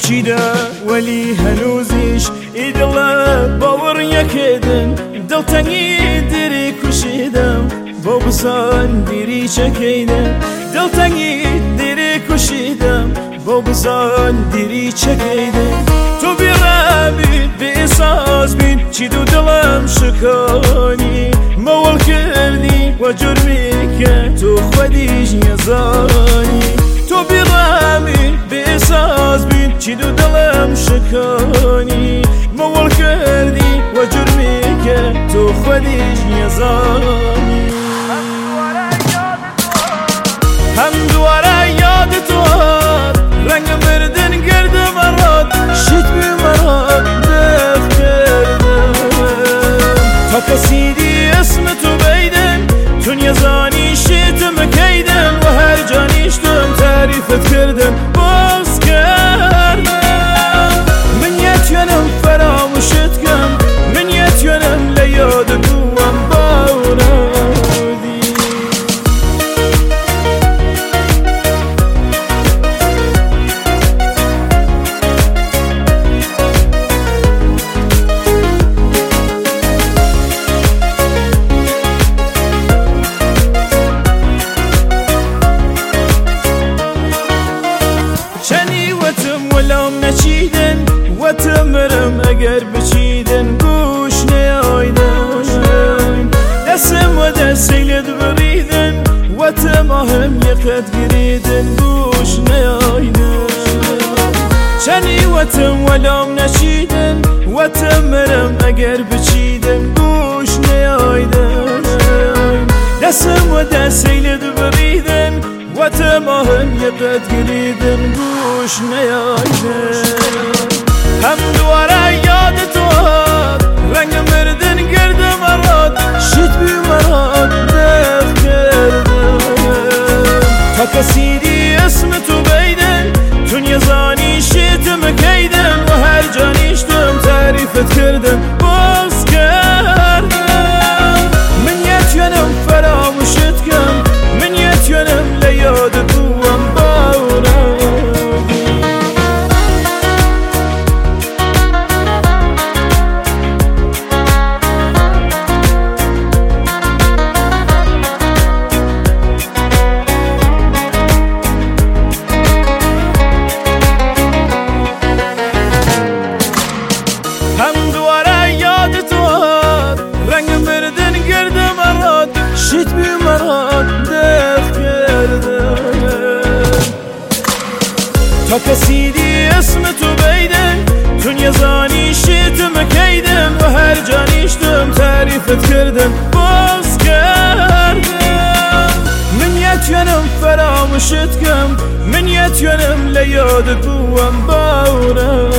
چیدا ولی هنوزیش ایدڵە باوەڕ یەکێدن دڵتەنگی دێری کوشیدەم بۆ بزان دیری چەکەیدن دڵتەنگی دێری کوشیدەم بۆ بزان دیری چەکەیدن تۆ بێڕابیت بێئێساس بین چید و دڵم شکانی مەوەڵ کردی وە جورمیکە تۆ خودیش نەزانی تۆ بێڕابیت بێئێساس بین چید و دڵم شکانی مەوەڵ کردی وە جورمیکە تۆ خودیش نەزانی هەم دووارە یادت هات ڕەنگە مردن گردە مەڕات شیت بێ مەڕات دەف کردم تا کەسی دی ئەسمت و بەیدن تو نێزانی شێتم کەیدن و هەر جانیشتم تاریفت کردن باز کردم من یەتوێنم فەرامۆشت کەم من یەتوێنم لە یادت بووەم باونەدی وەلام نەچیدن وەتەمرم ئەگەر بچیدن گوش نەیایدن دەسم وە دەسەی لێت بڕیدن وەتەماهم یەقەت گریدن گوش نەیایدن چەنی وەتم وەلام نەچیدن وەتەمرم ئەگەر بچیدن گوش نەیایدن دەسم وە دەسەی لێت بڕیدن وەتەماهم یەقەت گریدن گوش نەیایدن هەم دووارە یادت هات ڕەنگە مردن گردە مەڕات شیت بی مەڕات دەف کردم تا کەسی دی ئەسمت و بەیدن تو نێزانی شێتم کەیدن و هەر جانیشتم تاریفت کردن باز کردم من یەتوێنم فەرامۆشت کەم من یەتوێنم لە یادت بووەم باونەدی هەم دووارە یادت هات ڕەنگە مردن گردە مەڕات شیت بی مەڕات دەف کردم تا کەسی دی ئەسمت و بەیدن تو نێزانی شێتم کەیدن و هەر جانیشتم تاریفت کردن باز کردم من یەتوێنم فەرامۆشت کەم من یەتوێنم لە یادت بووەم باونە